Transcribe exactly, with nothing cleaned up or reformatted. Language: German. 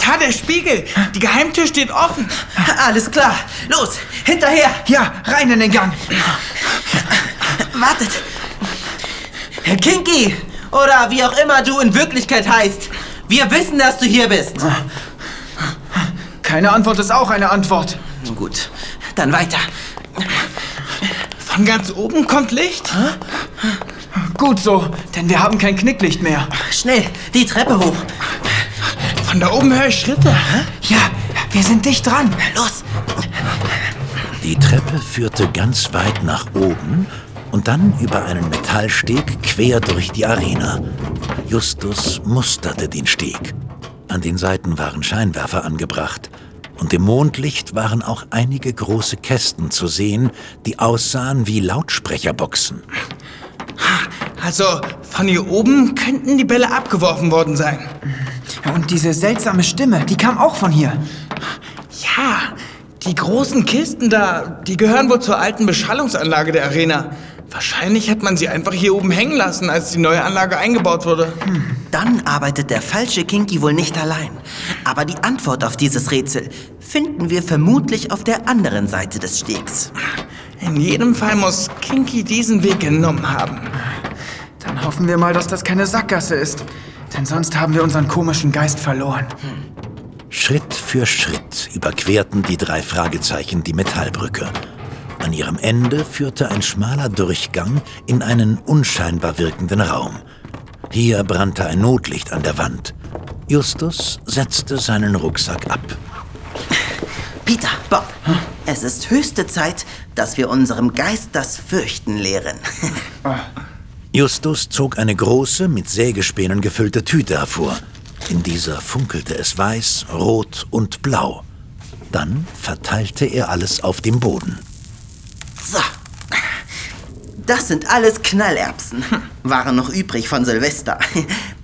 Da, der Spiegel. Die Geheimtür steht offen. Alles klar. Los, hinterher. Ja, rein in den Gang. Wartet. Herr Kinky, oder wie auch immer du in Wirklichkeit heißt. Wir wissen, dass du hier bist. Keine Antwort ist auch eine Antwort. Gut, dann weiter. Von ganz oben kommt Licht. Gut so, denn wir haben kein Knicklicht mehr. Schnell, die Treppe hoch. Von da oben höre ich Schritte. Ja, wir sind dicht dran. Los. Die Treppe führte ganz weit nach oben und dann über einen Metallsteg quer durch die Arena. Justus musterte den Steg. An den Seiten waren Scheinwerfer angebracht. Und im Mondlicht waren auch einige große Kästen zu sehen, die aussahen wie Lautsprecherboxen. Also, von hier oben könnten die Bälle abgeworfen worden sein. Und diese seltsame Stimme, die kam auch von hier. Ja, die großen Kisten da, die gehören wohl zur alten Beschallungsanlage der Arena. Wahrscheinlich hat man sie einfach hier oben hängen lassen, als die neue Anlage eingebaut wurde. Hm. Dann arbeitet der falsche Kinky wohl nicht allein. Aber die Antwort auf dieses Rätsel finden wir vermutlich auf der anderen Seite des Stegs. In jedem Fall muss Kinky diesen Weg genommen haben. Dann hoffen wir mal, dass das keine Sackgasse ist. Denn sonst haben wir unseren komischen Geist verloren. Hm. Schritt für Schritt überquerten die drei Fragezeichen die Metallbrücke. An ihrem Ende führte ein schmaler Durchgang in einen unscheinbar wirkenden Raum. Hier brannte ein Notlicht an der Wand. Justus setzte seinen Rucksack ab. Peter, Bob, hm? Es ist höchste Zeit, dass wir unserem Geist das Fürchten lehren. Justus zog eine große, mit Sägespänen gefüllte Tüte hervor. In dieser funkelte es weiß, rot und blau. Dann verteilte er alles auf dem Boden. So, das sind alles Knallerbsen. Waren noch übrig von Silvester.